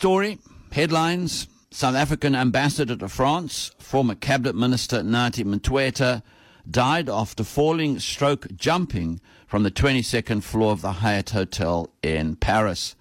story, headlines: South African ambassador to France, former cabinet minister Nathi Mthethwa, died after falling stroke jumping from the 22nd floor of the Hyatt Hotel in Paris.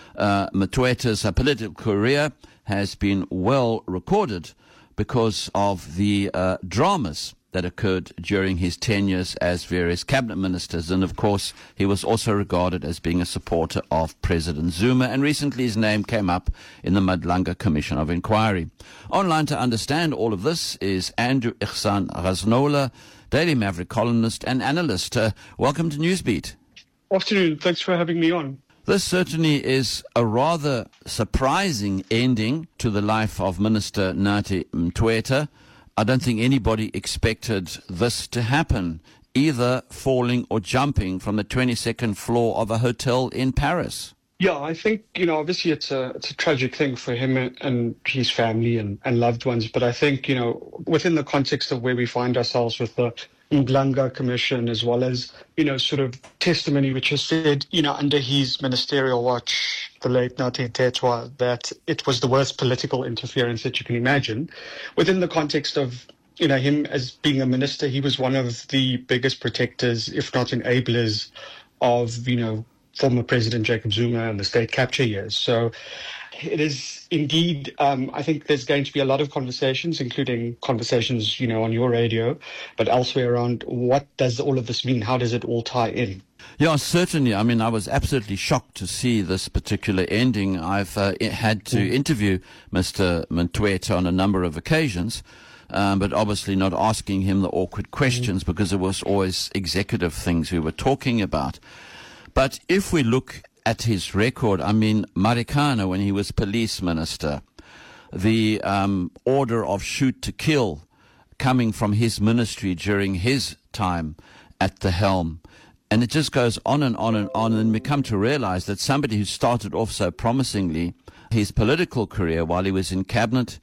Mthethwa's political career has been well recorded because of the dramas that occurred during his tenures as various cabinet ministers. And of course, he was also regarded as being a supporter of President Zuma. And recently his name came up in the Madlanga Commission of Inquiry. Online to understand all of this is Andrew Ihsan Raznola, Daily Maverick columnist and analyst. Welcome to Newsbeat. Afternoon. Thanks for having me on. This certainly is a rather surprising ending to the life of Minister Nathi Mthethwa. I don't think anybody expected this to happen, either falling or jumping from the 22nd floor of a hotel in Paris. Yeah, I think, obviously it's a tragic thing for him and his family and loved ones. But I think, within the context of where we find ourselves with the Madlanga Commission, as well as, sort of testimony which has said, under his ministerial watch, the late Nathi Mthethwa, that it was the worst political interference that you can imagine. Within the context of, him as being a minister, he was one of the biggest protectors, if not enablers, of, former President Jacob Zuma and the state capture years. So it is indeed, I think there's going to be a lot of conversations, including conversations, on your radio, but elsewhere around what does all of this mean? How does it all tie in? Yeah, certainly. I mean, I was absolutely shocked to see this particular ending. I've had to interview Mr. Mthethwa on a number of occasions, but obviously not asking him the awkward questions because it was always executive things we were talking about. But if we look at his record, I mean, Marikana, when he was police minister, the order of shoot to kill coming from his ministry during his time at the helm. And it just goes on and on and on. And we come to realize that somebody who started off so promisingly, his political career while he was in cabinet,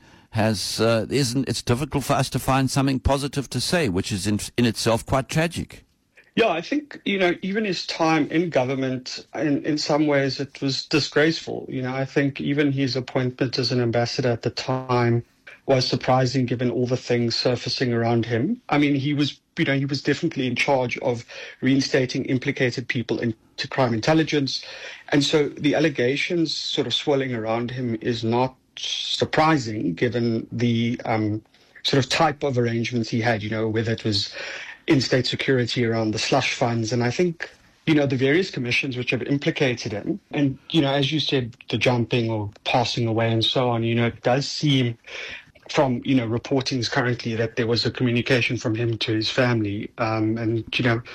it's difficult for us to find something positive to say, which is in itself quite tragic. Yeah, I think, even his time in government, in some ways, it was disgraceful. I think even his appointment as an ambassador at the time was surprising given all the things surfacing around him. I mean, he was definitely in charge of reinstating implicated people into crime intelligence. And so the allegations sort of swirling around him is not surprising given the sort of type of arrangements he had, whether it was in state security around the slush funds. And I think, the various commissions which have implicated him, and, as you said, the jumping or passing away and so on, it does seem from, reportings currently that there was a communication from him to his family. And,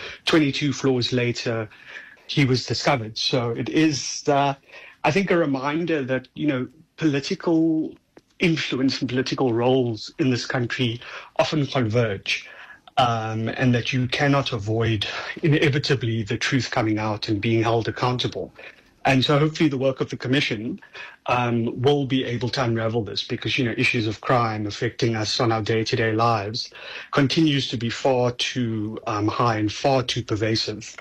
22 floors later, he was discovered. So it is, I think, a reminder that, political influence and political roles in this country often converge. And that you cannot avoid inevitably the truth coming out and being held accountable. And so hopefully the work of the Commission will be able to unravel this because, issues of crime affecting us on our day-to-day lives continues to be far too high and far too pervasive.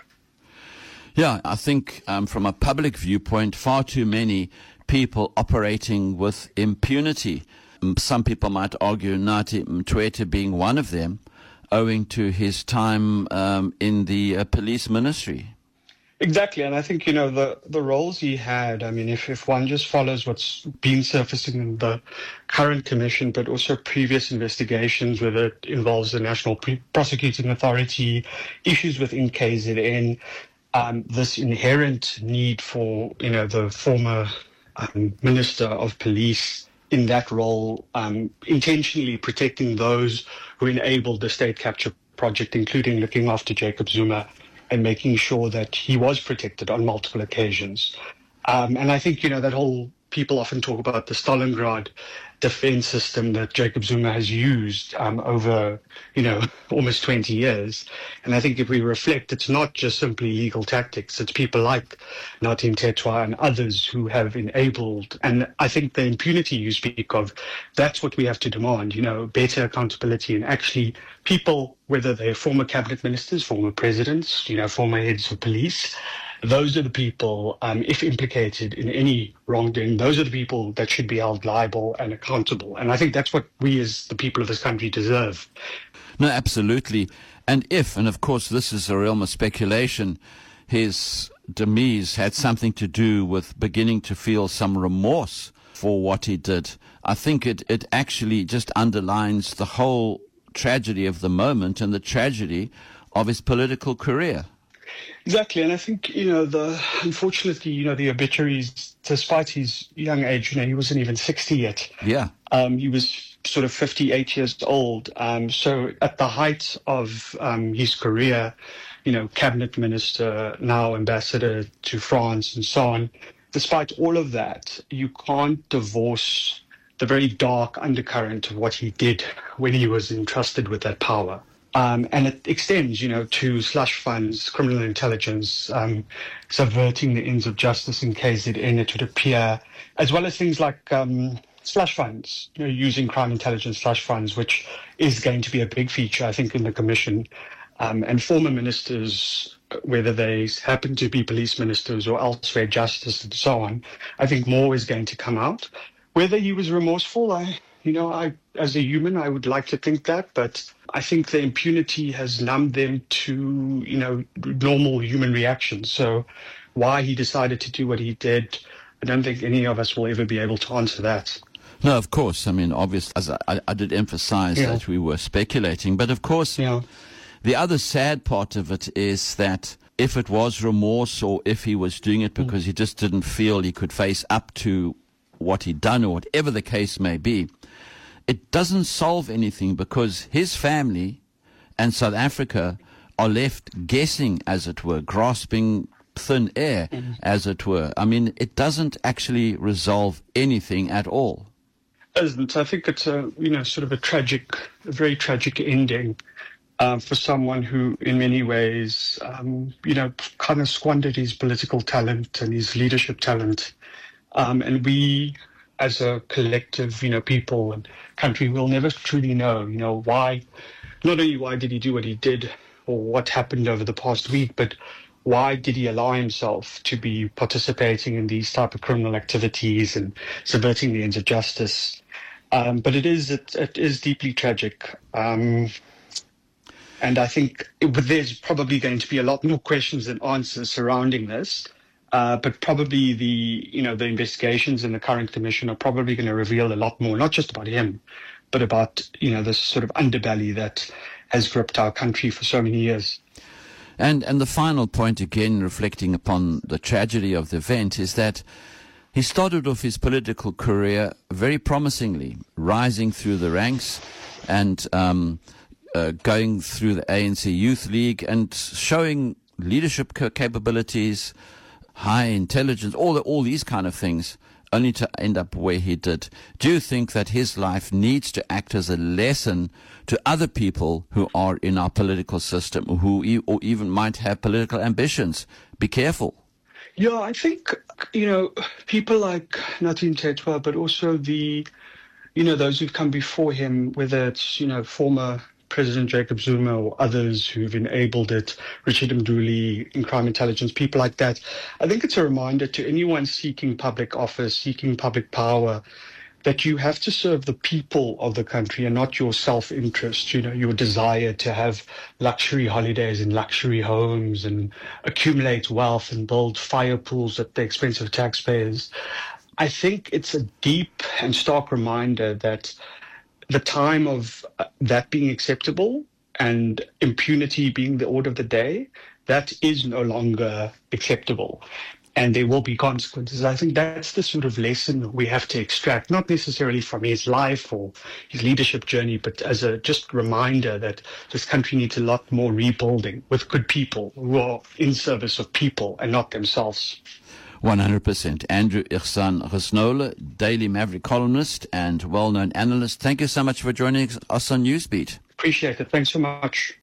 Yeah, I think from a public viewpoint, far too many people operating with impunity. Some people might argue Nathi Mthethwa being one of them, owing to his time in the police ministry. Exactly, and I think, the roles he had, I mean, if one just follows what's been surfacing in the current commission, but also previous investigations, whether it involves the National Prosecuting Authority, issues within KZN, this inherent need for, the former Minister of Police in that role, intentionally protecting those who enabled the state capture project, including looking after Jacob Zuma and making sure that he was protected on multiple occasions. And I think, that whole, people often talk about the Stalingrad defense system that Jacob Zuma has used over, almost 20 years. And I think if we reflect, it's not just simply legal tactics. It's people like Nathi Mthethwa and others who have enabled. And I think the impunity you speak of, that's what we have to demand, better accountability and actually people, whether they're former cabinet ministers, former presidents, former heads of police, those are the people, if implicated in any wrongdoing, those are the people that should be held liable and accountable. And I think that's what we as the people of this country deserve. No, absolutely. And of course, this is a realm of speculation, his demise had something to do with beginning to feel some remorse for what he did. I think it actually just underlines the whole tragedy of the moment and the tragedy of his political career. Exactly, and I think, unfortunately, the obituaries, despite his young age, he wasn't even 60 yet. Yeah. He was sort of 58 years old. So at the height of his career, cabinet minister, now ambassador to France and so on, despite all of that, you can't divorce the very dark undercurrent of what he did when he was entrusted with that power. And it extends, to slush funds, criminal intelligence, subverting the ends of justice in KZN, it would appear, as well as things like slush funds, using crime intelligence slush funds, which is going to be a big feature, I think, in the commission. And former ministers, whether they happen to be police ministers or elsewhere, justice and so on, I think more is going to come out. Whether he was remorseful, I as a human, I would like to think that, but I think the impunity has numbed them to, normal human reactions. So why he decided to do what he did, I don't think any of us will ever be able to answer that. No, of course. I mean, obviously, as I did emphasize that we were speculating, but of course, the other sad part of it is that if it was remorse or if he was doing it because he just didn't feel he could face up to what he'd done or whatever the case may be, it doesn't solve anything because his family and South Africa are left guessing, as it were, grasping thin air, as it were. I mean, it doesn't actually resolve anything at all. Isn't. I think it's a very tragic ending for someone who, in many ways, kind of squandered his political talent and his leadership talent. And we, as a collective, people and country, will never truly know, why, not only why did he do what he did or what happened over the past week, but why did he allow himself to be participating in these type of criminal activities and subverting the ends of justice. But it is deeply tragic. And I think there's probably going to be a lot more questions than answers surrounding this. But probably the investigations in the current commission are probably going to reveal a lot more, not just about him, but about, this sort of underbelly that has gripped our country for so many years. And the final point, again, reflecting upon the tragedy of the event, is that he started off his political career very promisingly, rising through the ranks and going through the ANC Youth League and showing leadership capabilities, high intelligence, all these kind of things, only to end up where he did. Do you think that his life needs to act as a lesson to other people who are in our political system or even might have political ambitions? Be careful. Yeah, I think, people like Nathi Ntetwa, but also those who've come before him, whether it's, former President Jacob Zuma or others who've enabled it, Richard Mduli in crime intelligence, people like that. I think it's a reminder to anyone seeking public office, seeking public power, that you have to serve the people of the country and not your self-interest, your desire to have luxury holidays and luxury homes and accumulate wealth and build fire pools at the expense of taxpayers. I think it's a deep and stark reminder that the time of that being acceptable and impunity being the order of the day, that is no longer acceptable. And there will be consequences. I think that's the sort of lesson we have to extract, not necessarily from his life or his leadership journey, but as a just reminder that this country needs a lot more rebuilding with good people who are in service of people and not themselves. 100%. Andrew Ihsan Gusnola, Daily Maverick columnist and well-known analyst. Thank you so much for joining us on Newsbeat. Appreciate it. Thanks so much.